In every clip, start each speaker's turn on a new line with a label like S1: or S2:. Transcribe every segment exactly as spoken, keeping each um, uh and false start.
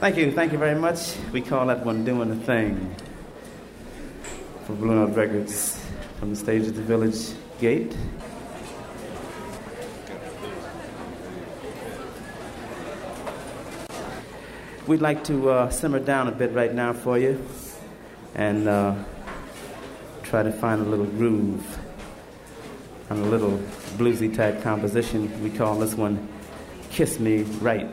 S1: Thank you, thank you very much. We call that one Doing the Thing for Blue Note Records from the stage at the Village Gate. We'd like to uh, simmer down a bit right now for you and uh, try to find a little groove on a little bluesy type composition. We call this one Kiss Me Right.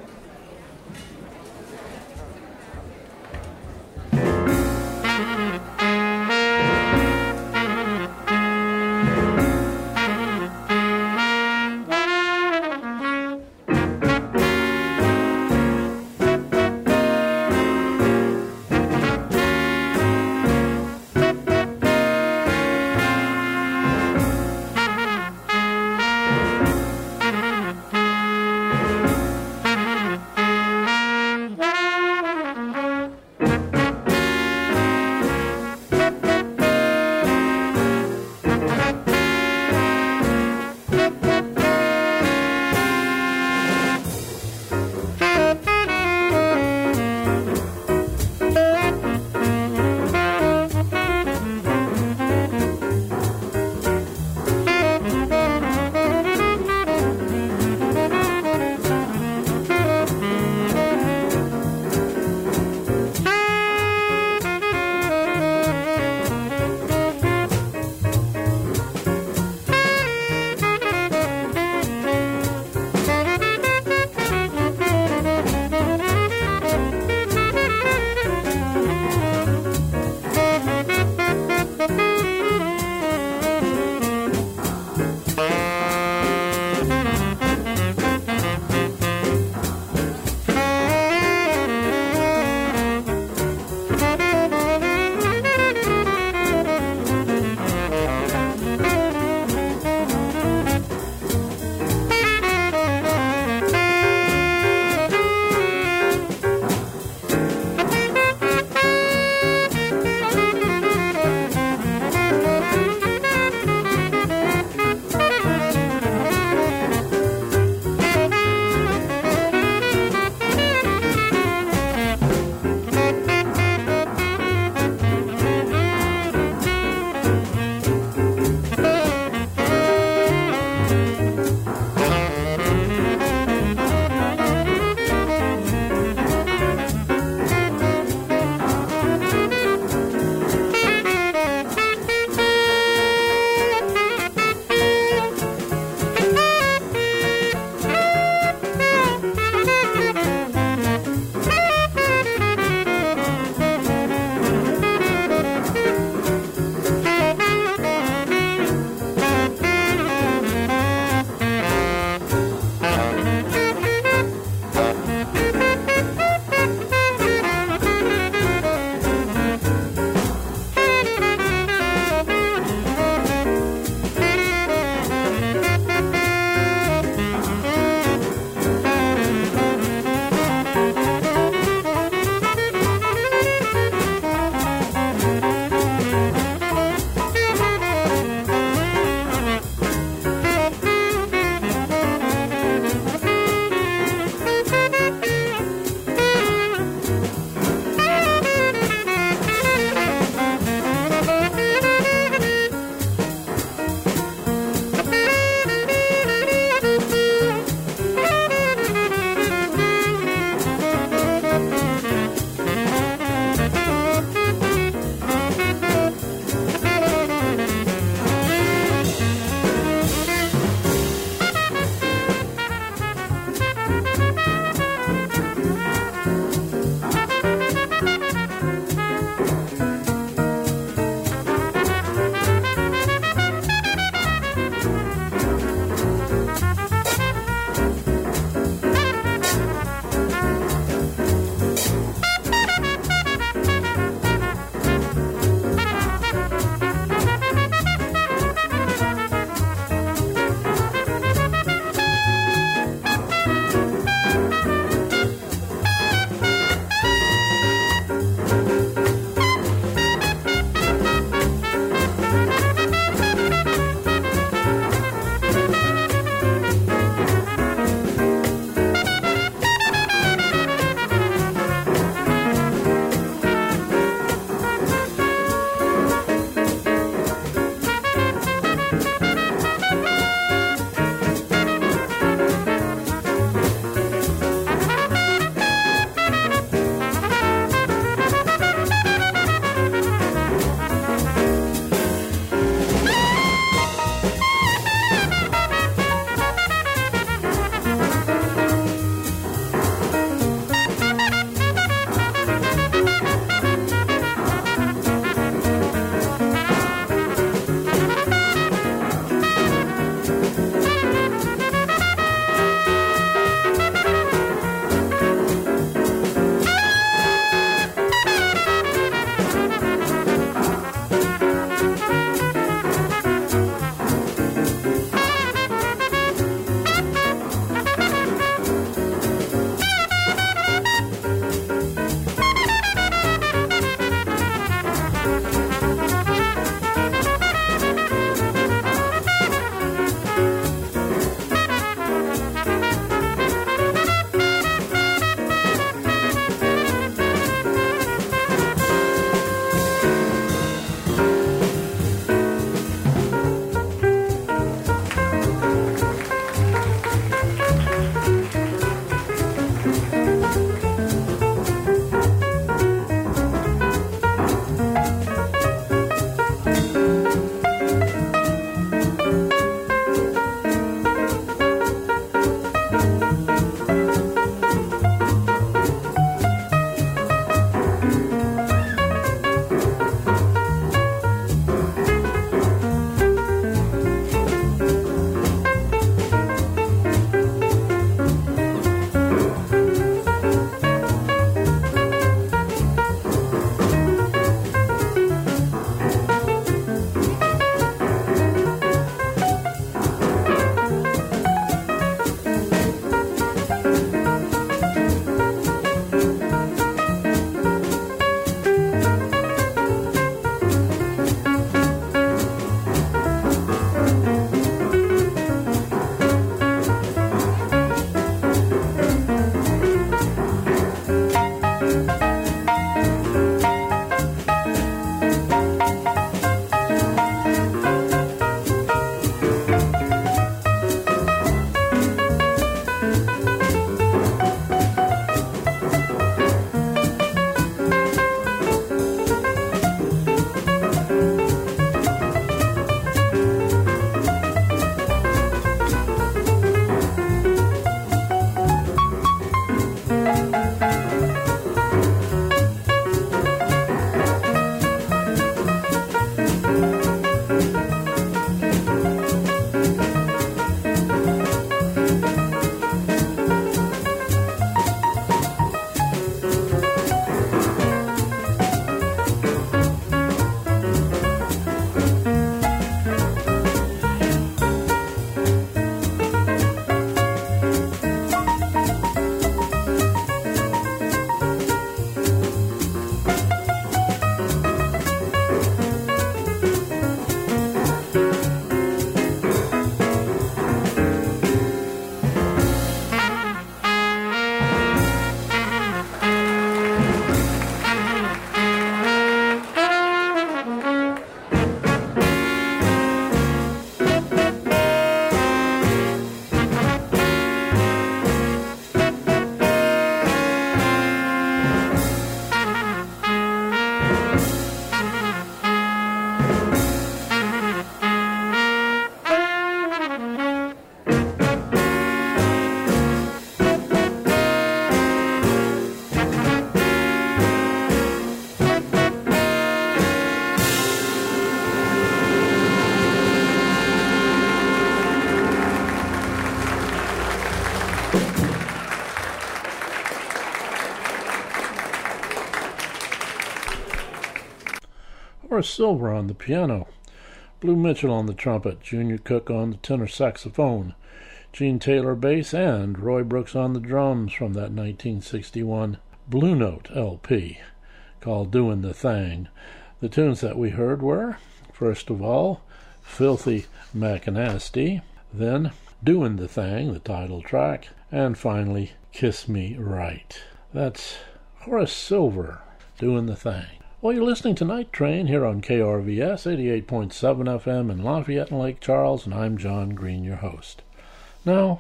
S2: Horace Silver on the piano, Blue Mitchell on the trumpet, Junior Cook on the tenor saxophone, Gene Taylor bass, and Roy Brooks on the drums from that nineteen sixty-one Blue Note L P called Doin' the Thing. The tunes that we heard were, first of all, Filthy Macanasty, then Doin' the Thing, the title track, and finally Kiss Me Right. That's Horace Silver, Doin' the Thing. Well, you're listening to Night Train here on K R V S eighty-eight point seven F M in Lafayette and Lake Charles, and I'm John Green, your host. Now,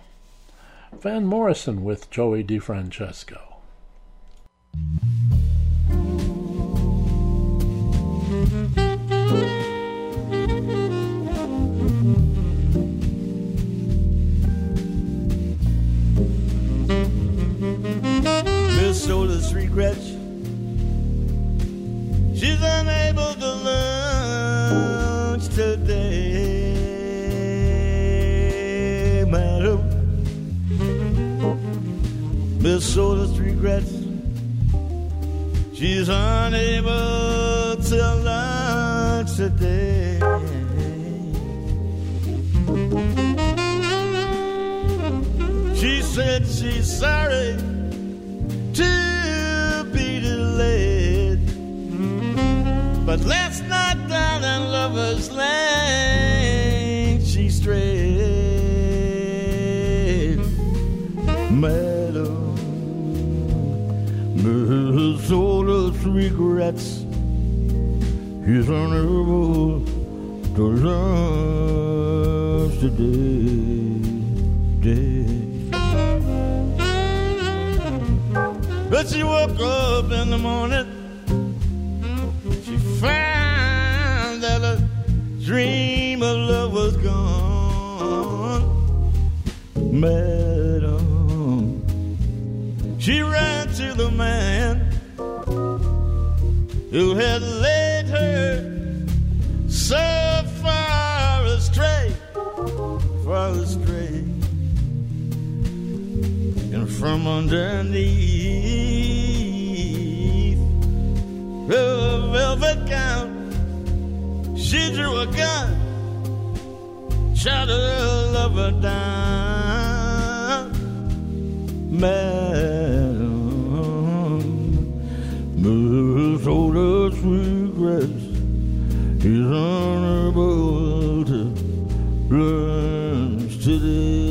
S2: Van Morrison with Joey DeFrancesco.
S3: Miss Shoulders regrets she's unable to lunch today, madam. Miss Shoulders regrets she's unable to lunch today. She said she's sorry to be delayed, but last night down in Lover's Lane she strayed. Madam, Miss Shoulders regrets she's unable to lunch today. Day. But she woke up in the morning, she found that a dream of love was gone. Madam, she ran to the man who had led her so far astray, far astray, and from underneath her velvet gown, she drew a gun, shot her lover down. Madam, Miss Otis regrets he's unable to learn today.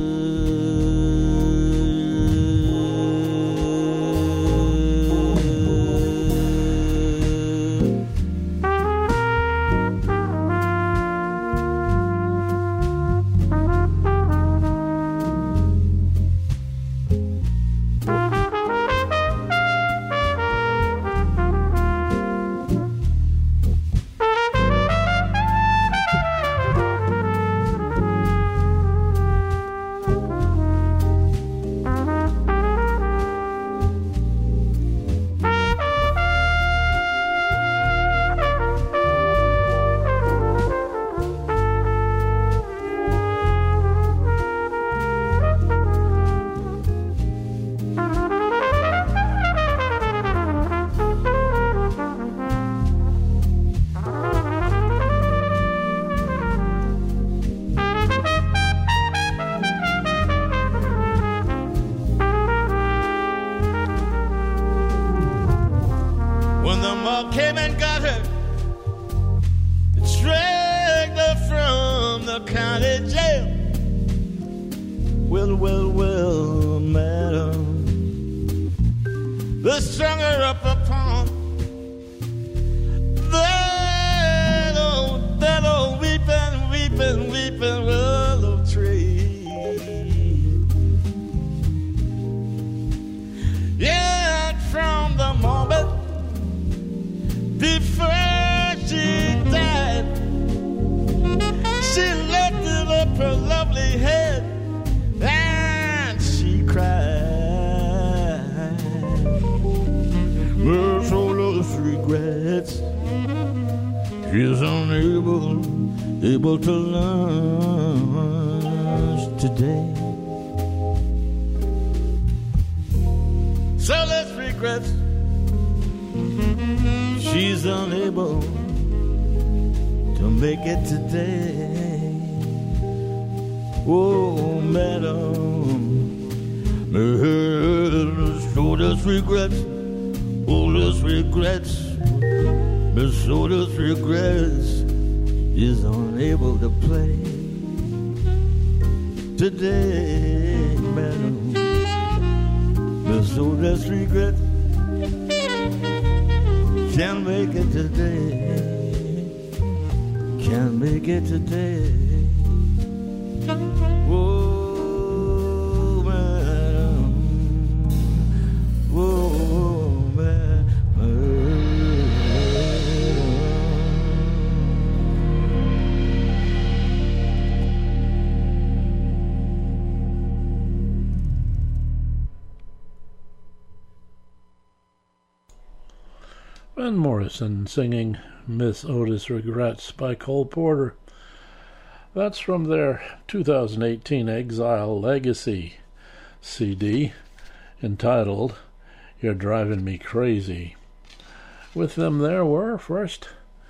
S2: Van Morrison singing Miss Otis Regrets by Cole Porter. That's from their two thousand eighteen Exile Legacy C D entitled You're Driving Me Crazy. With them there were, first,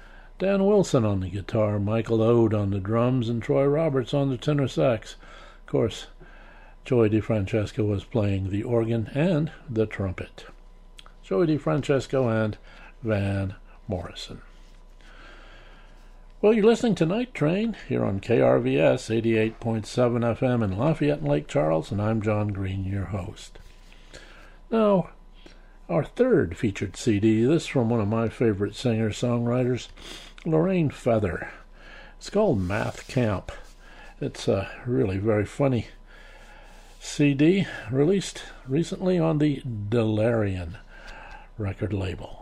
S2: Dan Wilson on the guitar, Michael Ode on the drums, and Troy Roberts on the tenor sax. Of course, Joey DeFrancesco was playing the organ and the trumpet. Joey DeFrancesco and Van Morrison. Well, you're listening to Night Train here on K R V S eighty-eight point seven F M in Lafayette and Lake Charles, and I'm John Green, your host. Now, our third featured C D, this from one of my favorite singer-songwriters, Lorraine Feather. It's called Math Camp. It's a really very funny C D released recently on the Delarian record label.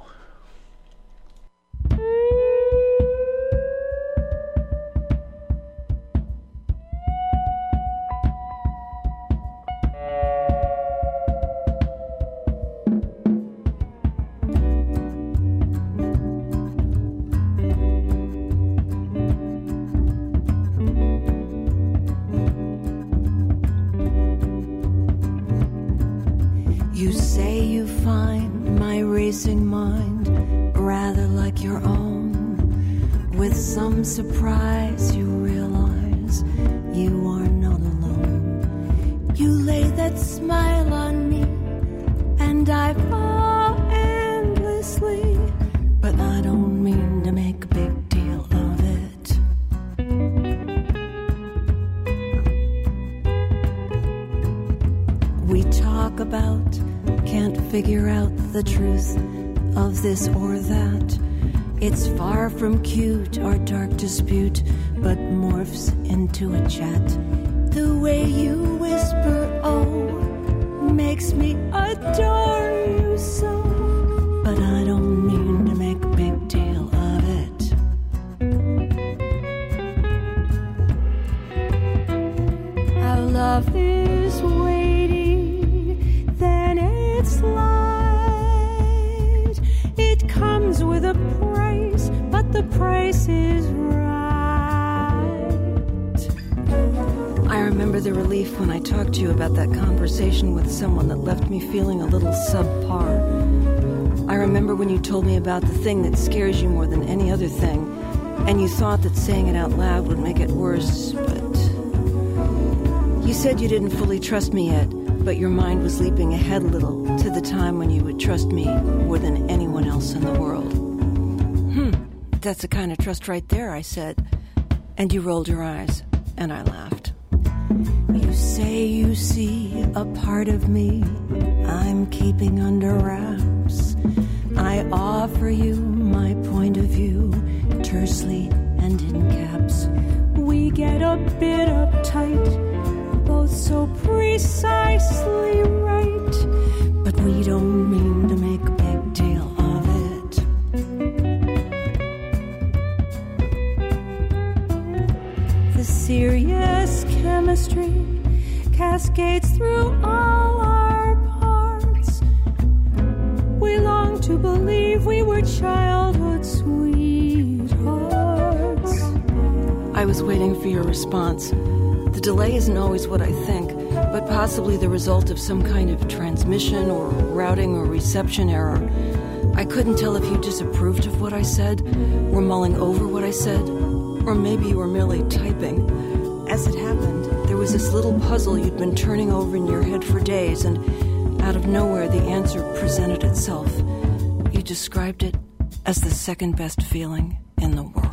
S4: You say you find my racing mind rather like your own. With some surprise you realize you are not alone. You lay that smile on me and I fall endlessly, but I don't mean to make a big deal of it. We talk about, can't figure out the truth of this or that. It's far from cute or dark dispute, but morphs into a chat. The way you whisper, oh, makes me adore you so, but I don't mean to make a big deal of it. Our love is weighty, then it's light. It comes with a price, but the price is right. I remember the relief when I talked to you about that conversation with someone that left me feeling a little subpar. I remember when you told me about the thing that scares you more than any other thing, and you thought that saying it out loud would make it worse, but... You said you didn't fully trust me yet, but your mind was leaping ahead a little to the time when you would trust me more than anyone else in the world. Hmm, that's the kind of trust right there, I said. And you rolled your eyes, and I laughed. You say you see a part of me I'm keeping under wraps. I offer you my point of view, tersely and in caps. We get a bit uptight, both so precisely right, but we don't mean to make a big deal of it. The serious chemistry cascades through all our parts. We long to believe we were childhood sweethearts. I was waiting for your response. The delay isn't always what I think, but possibly the result of some kind of transmission or routing or reception error. I couldn't tell if you disapproved of what I said, were mulling over what I said, or maybe you were merely typing. As it happened, there was this little puzzle you'd been turning over in your head for days, and out of nowhere the answer presented itself. You described it as the second best feeling in the world.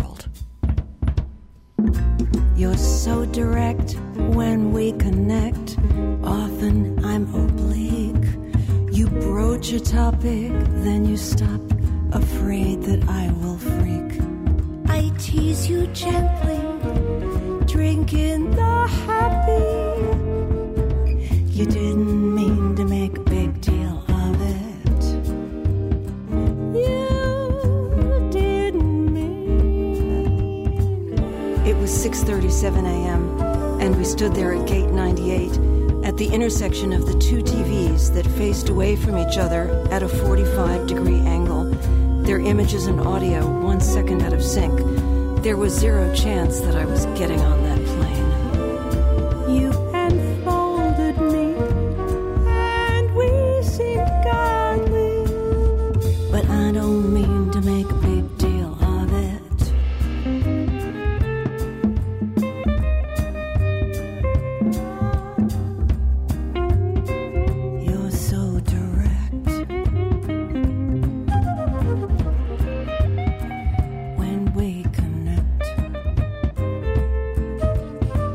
S4: You're so direct when we connect. Often I'm oblique. You broach a topic, then you stop, afraid that I will freak. I tease you gently, drink in the happy. You didn't mean to make a big deal of it. You didn't mean. It was six thirty-seven a.m. and we stood there at gate ninety-eight at the intersection of the two T Vs that faced away from each other at a forty-five degree angle, their images and audio one second out of sync. There was zero chance that I was getting on that plane. You enfolded me, and we seemed godly, but I don't mean to make a big deal of it. You're so direct. When we connect,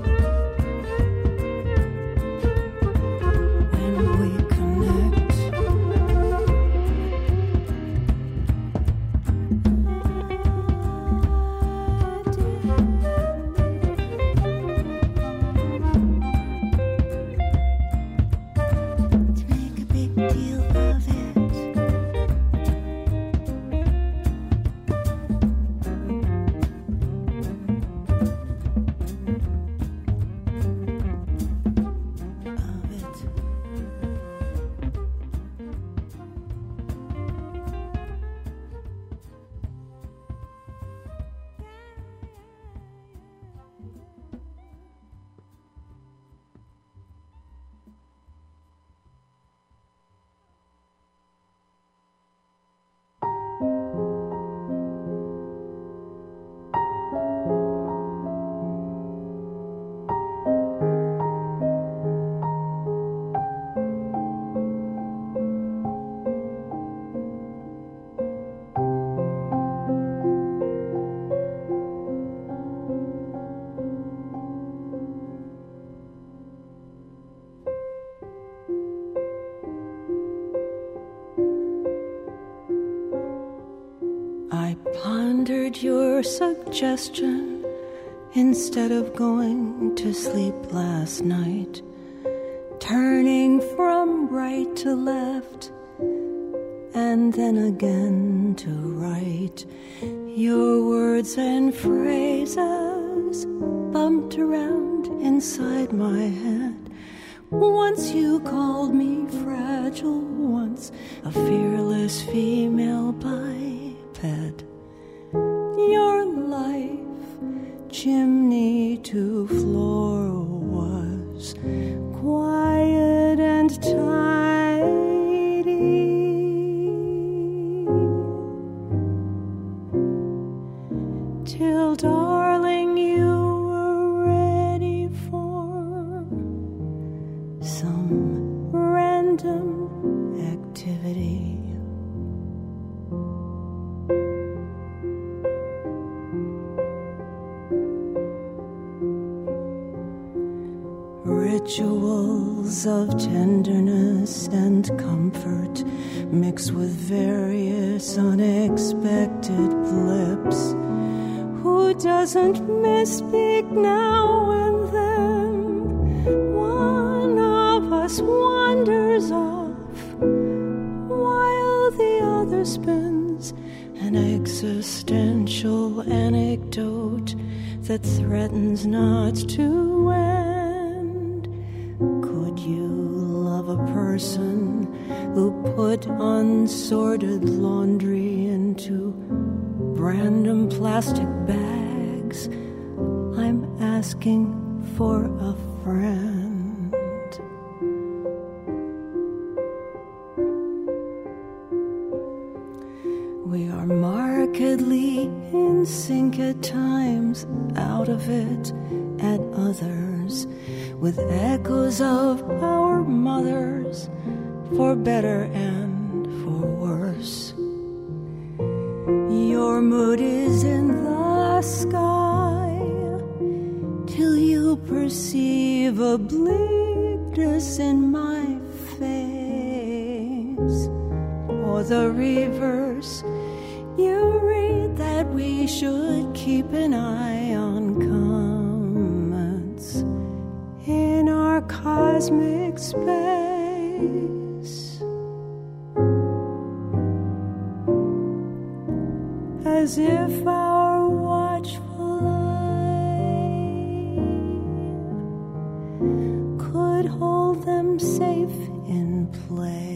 S4: pondered your suggestion instead of going to sleep last night, turning from right to left and then again to right. Your words and phrases bumped around inside my head. Once you called me fragile, once a fearless female biped. Your life, chimney to floor, was quiet and tidy, till, darling, you were ready for some random activity. Rituals of tenderness and comfort mix with various unexpected blips. Who doesn't misspeak now and then? One of us wanders off while the other spins an existential anecdote that threatens not to end. Could you love a person who put unsorted laundry into random plastic bags? I'm asking for a friend. We are markedly in sync at times, out of it at others, with echoes of our mothers, for better and for worse. Your mood is in the sky till you perceive a bleakness in my face, or the reverse. You read that we should keep an eye on comets in our cosmic space, as if our watchful eye could hold them safe in place.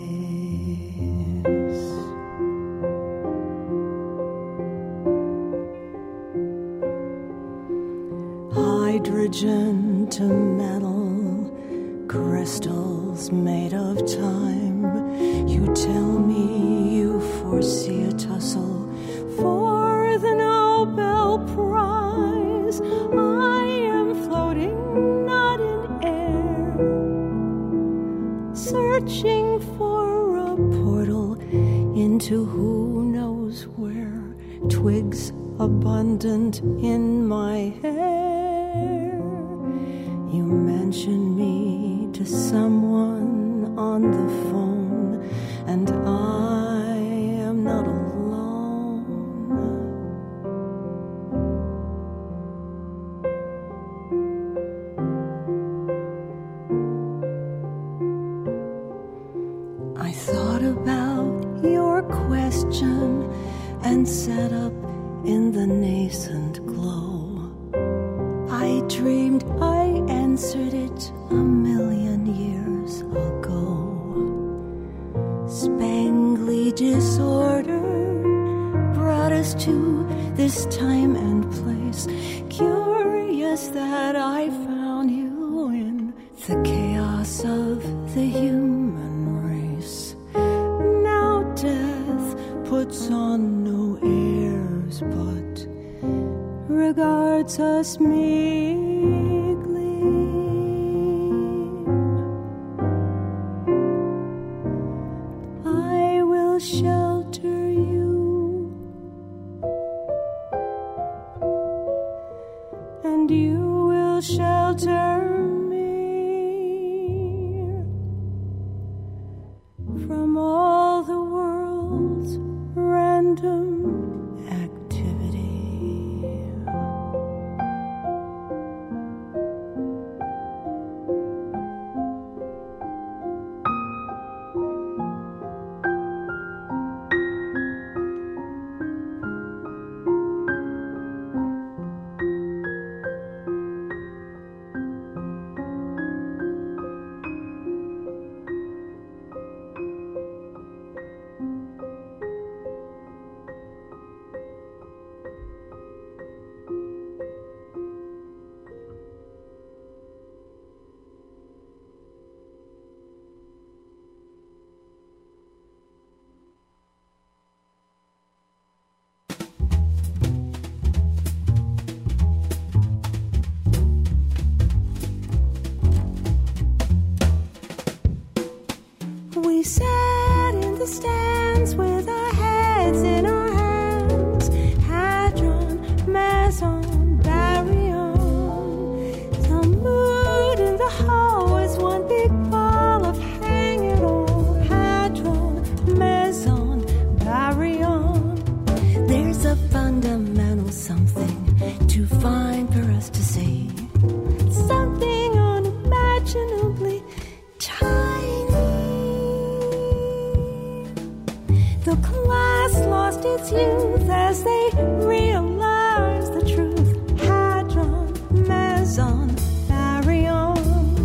S4: Hydrogen to metal, crystals made of time. You tell me you foresee a tussle for the Nobel Prize. I am floating, not in air, searching for a portal into who knows where. Twigs abundant in my hair. You mention me to someone on the phone, and I am not alone. I thought about your question and sat up in the nascent glow. I dreamed I answered it a million years ago. Spangly disorder brought us to this time and place. Curious that I found you in the chaos of the human race. Now death puts on no airs, but regards us meekly. I will shelter you, and you will shelter me from all the world's random activity.
S5: We sat in the stands with our heads in our hands. Hadron, meson, baryon. The mood in the hall was one big ball of hang it all. Hadron, meson, baryon. There's a fundamental something too fine for us to say. Something unimaginably tiny. The class lost its youth as they realized the truth. Hadron, meson, baryon.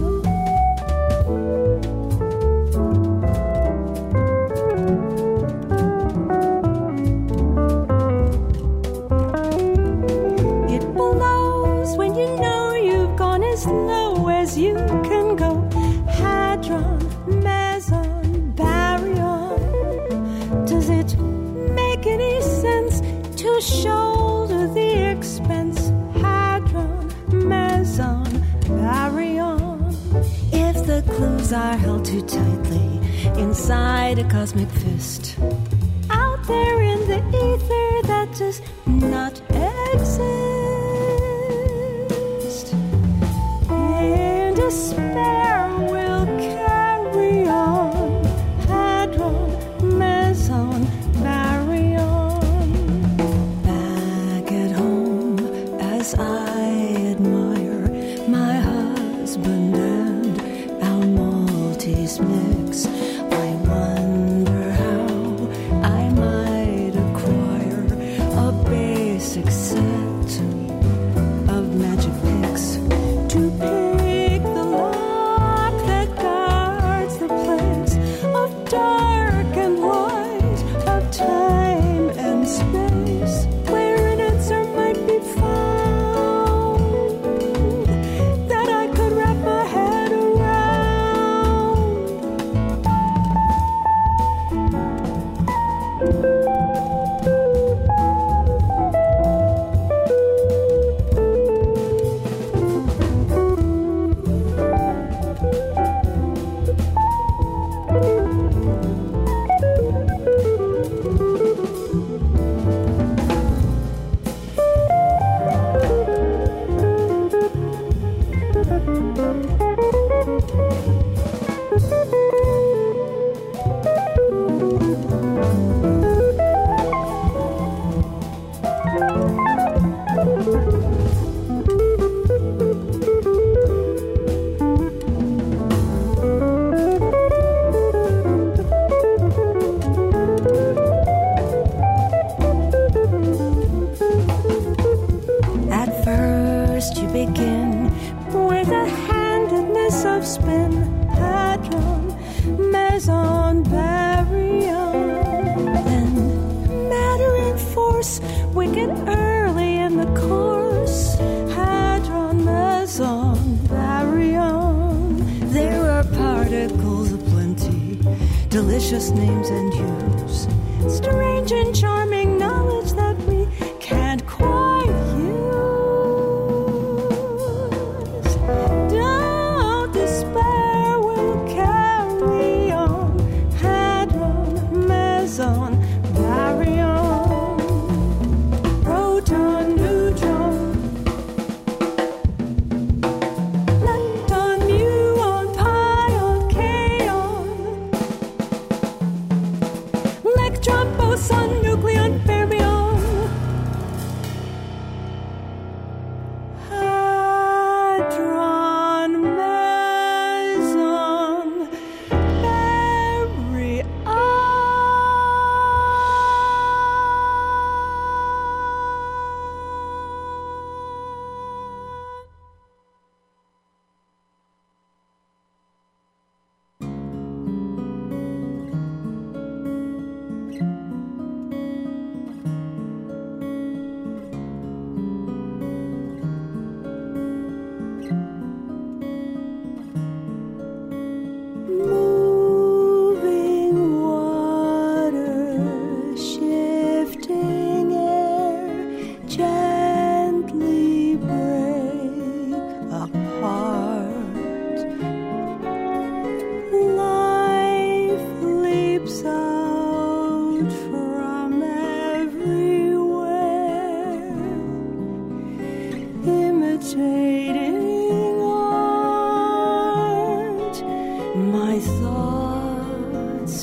S5: It blows when you know you've gone as low as you can go. Hadron, meson, baryon. Does it make any sense to shoulder the expense? Hadron, meson, baryon. If the clues are held too tightly inside a cosmic fist, out there in the ether that does not exist, in despair we'll carry on. Hadron, meson, baryon. Back at home, as I admire my husband and our Maltese mix, I wonder how I might acquire a basic set of magic picks to pick the lock that guards the place of dark and light, of time and space, where an answer might be found that I could wrap my head around. At first you begin with a handedness of spin. Hadron, meson, baryon. Then matter and force weaken early in the course. Hadron, meson, baryon. There are particles aplenty, delicious names and hues, strange and charming knowledge that we can't quite use. Don't despair, we'll carry on. Hadron, meson, baryon. Proton, neutron, lepton, muon, pion, kaon. Electron, boson, nucleon,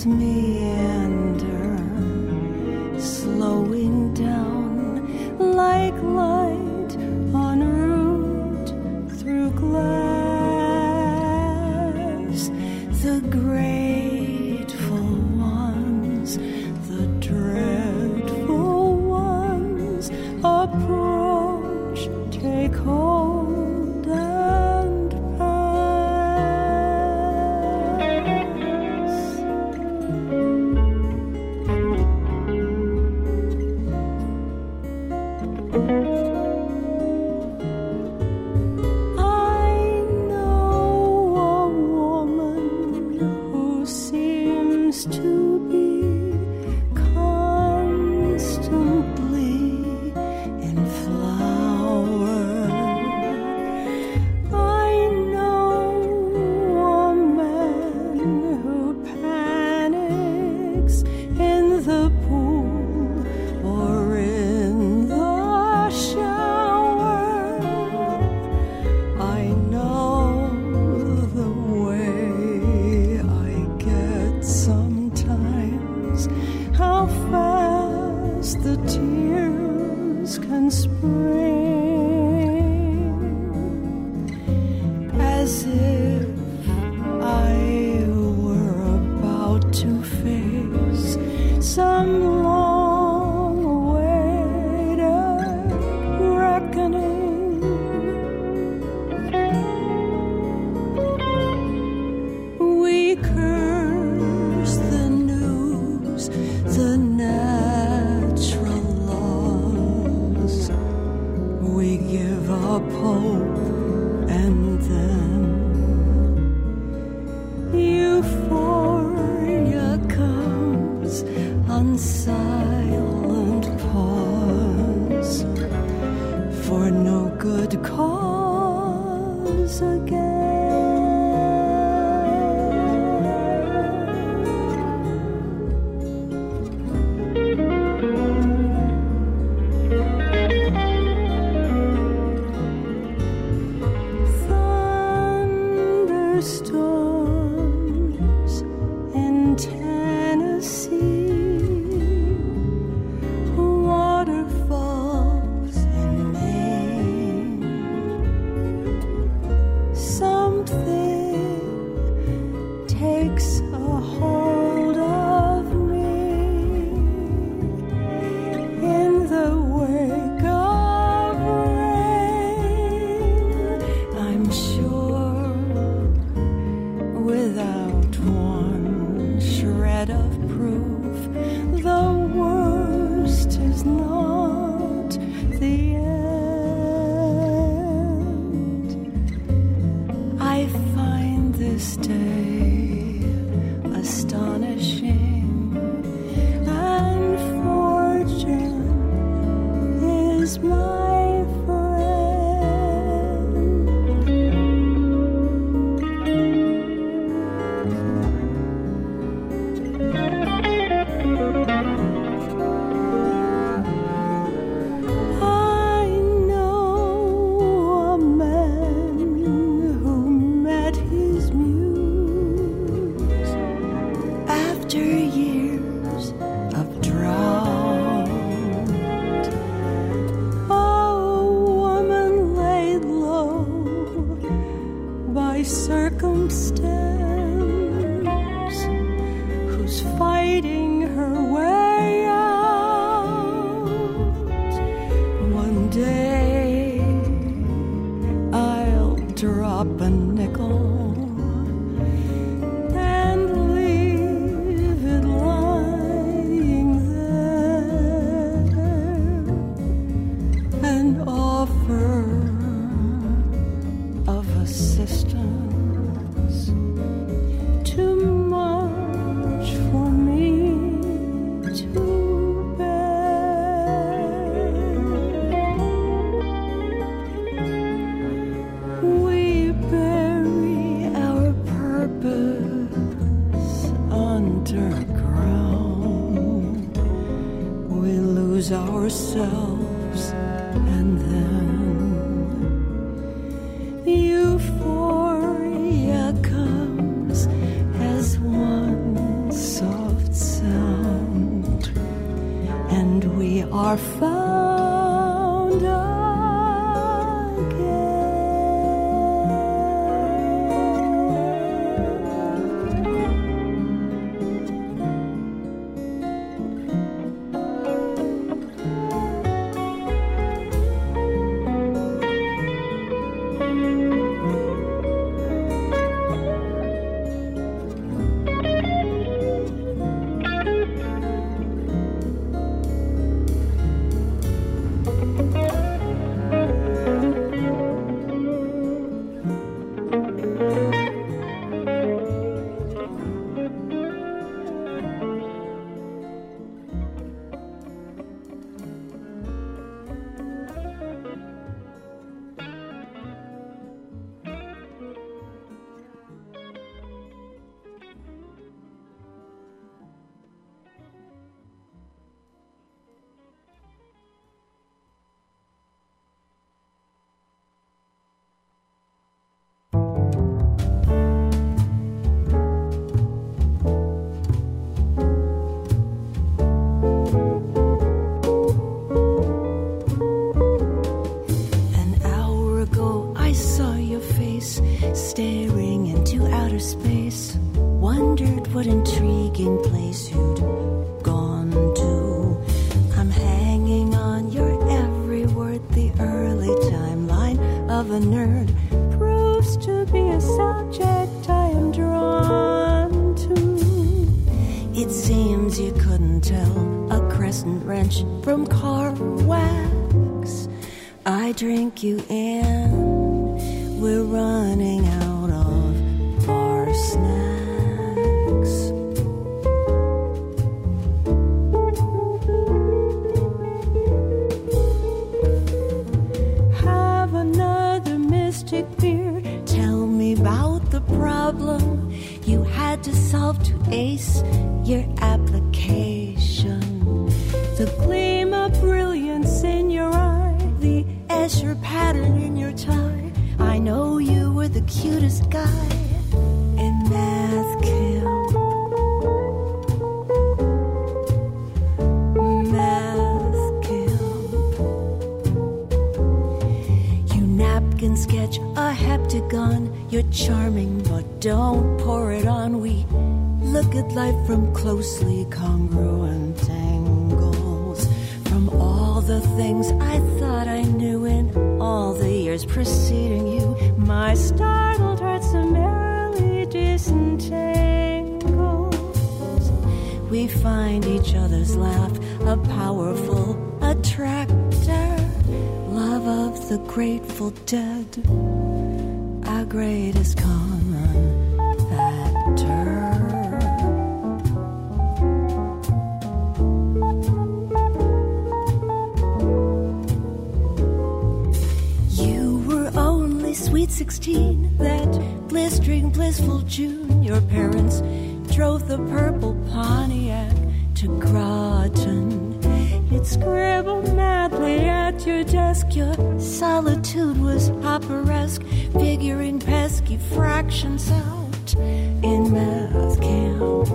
S4: waters meander, slowing down like light en route through glass. The grateful ones, the dreadful ones approach, take hold and pass. I know a woman who seems to be constantly in flower. I know a man who panics in the pool or in the shower. I know the way I get sometimes, how fast the tears can spring, as if I were about to face some long-awaited reckoning. We curse the news, the natural laws. We give up hope, and then euphoria comes on silent pause for no good cause again. Thunderstorms in Tennessee, waterfalls in Maine. Something takes a hold of me in the wake of rain. I'm sure without one shred of proof, the worst is not the end. I find this day astonishing, and fortune is my friend. I know a man who met his muse after years of drought. A woman laid low by circumstance, who's fighting her way out. One day I'll drop a nickel and leave it lying there, an offer of assistance, too much for me to bear. We bury our purpose underground. We lose ourselves, and then euphoria comes as one saw
S5: are found again. Staring into outer space, wondered what intriguing place you'd gone to. I'm hanging on your every word. The early timeline of a nerd proves to be a subject I am drawn to. It seems you couldn't tell a crescent wrench from car wax. I drink you in. We're running out of bar snacks. Have another mystic beer. Tell me about the problem you had to solve to ace your application. The gleam of brilliance in your eye, the Escher pattern in your tie. I know you were the cutest guy in math camp. Math camp. You napkin sketch a heptagon. You're charming, but don't pour it on. We look at life from closely congruent angles. From all the things I thought I knew in all the years preceding you, my startled heart summarily disentangles. We find each other's laugh a powerful attractor. Love of the Grateful Dead, our greatest common factor. Sweet sixteen, that blistering, blissful June, your parents drove the purple Pontiac to Groton. It scribbled madly at your desk. Your solitude was operesque, figuring pesky fractions out in math camp.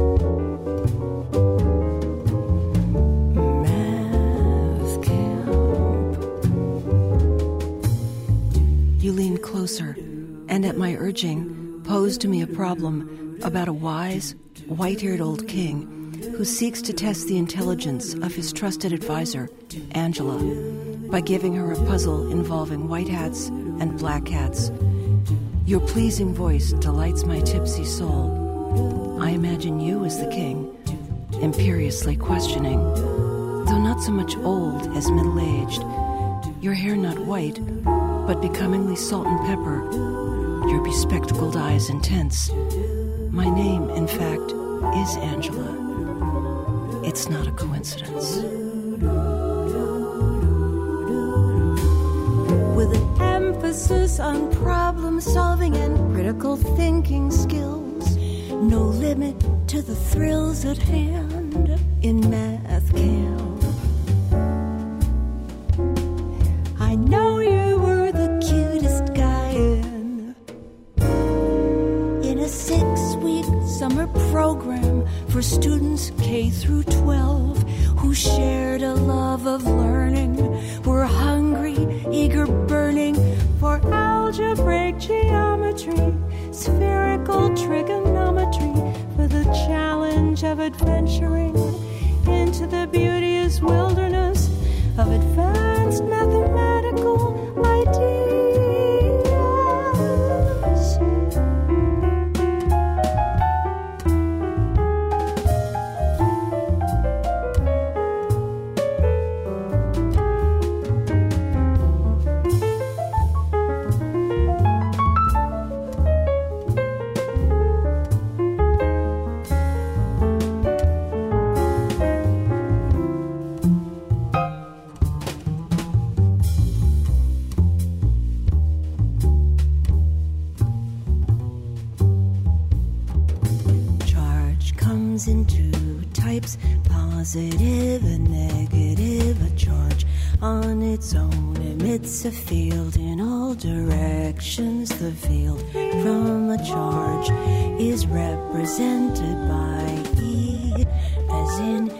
S5: You leaned closer, and at my urging, posed to me a problem about a wise, white-haired old king who seeks to test the intelligence of his trusted advisor, Angela, by giving her a puzzle involving white hats and black hats. Your pleasing voice delights my tipsy soul. I imagine you as the king, imperiously questioning, though not so much old as middle-aged, your hair not white, but becomingly salt and pepper, your bespectacled eyes intense. My name, in fact, is Angela. It's not a coincidence. With an emphasis on problem solving and critical thinking skills, no limit to the thrills at hand in math camp. I know you were the cutest guy in, in a six-week summer program program for students K through twelve who shared a love of learning, were hungry, eager, burning for algebraic geometry, spherical trigonometry, for the challenge of adventuring into the beauteous wilderness of advanced mathematical ideas. In two types, positive and negative. A charge on its own emits a field in all directions. The field from a charge is represented by E, as in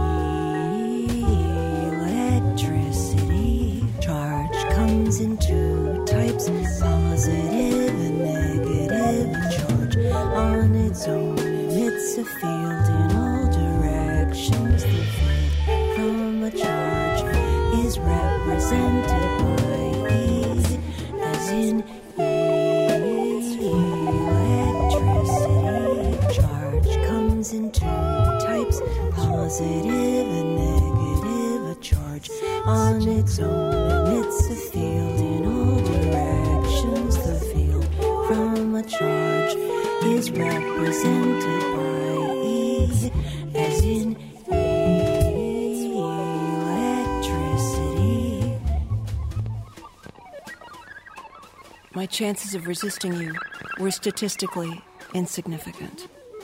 S5: electricity. Charge comes in two types, positive and negative. A charge on its own emits a field in all directions. The field from a charge is represented by E, as in electricity. Charge comes in two types, positive and negative. A charge on its own emits a field in all directions. The field from a charge is represented by E, as in electricity.
S4: My chances of resisting you were statistically insignificant.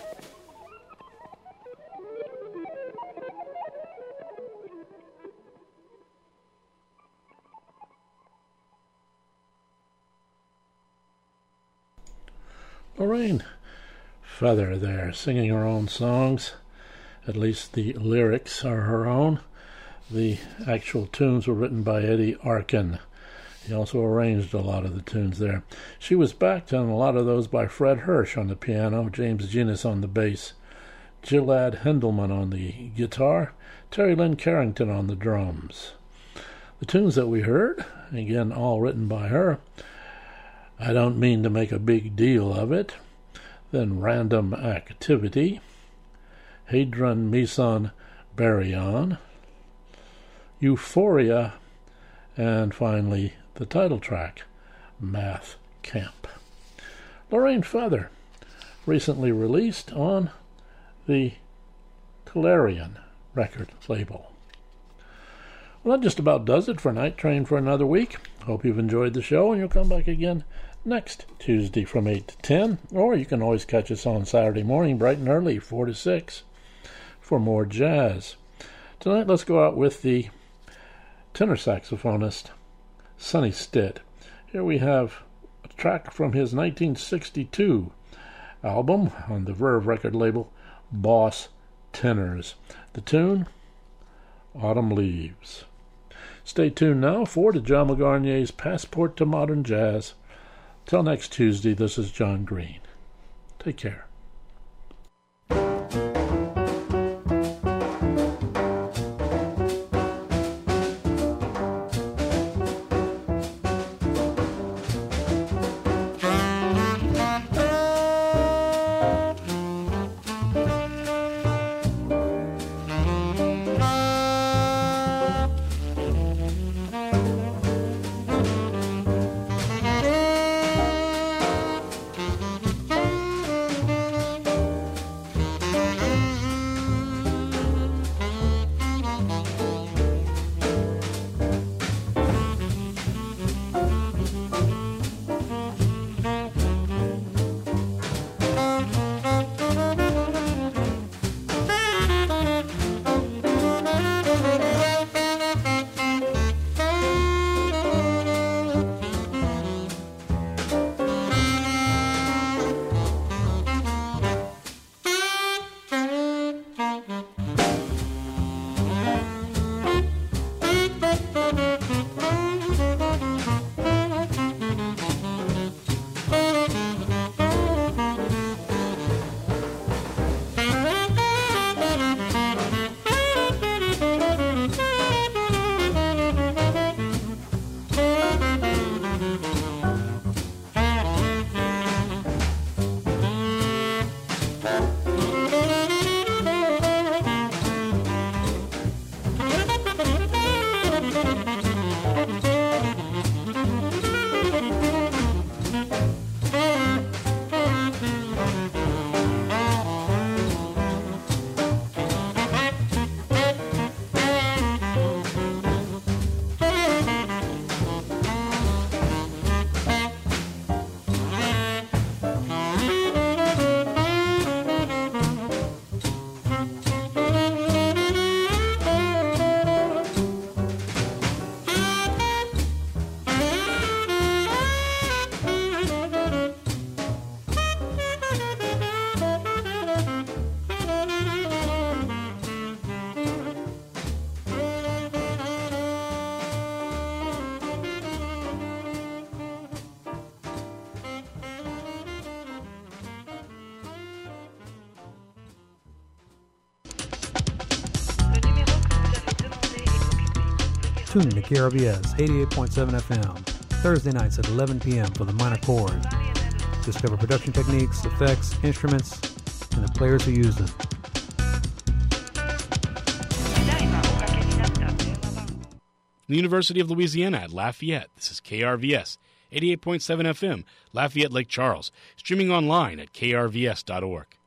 S2: Lorraine Feather there, singing her own songs. At least the lyrics are her own. The actual tunes were written by Eddie Arkin. He also arranged a lot of the tunes there. She was backed on a lot of those by Fred Hirsch on the piano, James Genus on the bass, Gilad Hendelman on the guitar, Terry Lynn Carrington on the drums. The tunes that we heard, again all written by her, I Don't Mean to Make a Big Deal of It, then Random Activity, Hadron Meson Baryon, Euphoria, and finally the title track, Math Camp. Lorraine Feather, recently released on the Clarion record label. Well, that just about does it for Night Train for another week. Hope you've enjoyed the show, and you'll come back again next Tuesday from eight to ten, or you can always catch us on Saturday morning bright and early, four to six, for more jazz. Tonight, let's go out with the tenor saxophonist Sonny Stitt. Here we have a track from his nineteen sixty-two album on the Verve record label, Boss Tenors. The tune, Autumn Leaves. Stay tuned now for DeJohn McGarnier's Passport to Modern Jazz. Till next Tuesday, this is John Green. Take care.
S6: Tune in to K R V S eighty-eight point seven F M, Thursday nights at eleven p.m. for the minor chord. Discover production techniques, effects, instruments, and the players who use them.
S7: The University of Louisiana at Lafayette. This is K R V S, eighty-eight point seven F M, Lafayette Lake Charles, streaming online at k r v s dot org.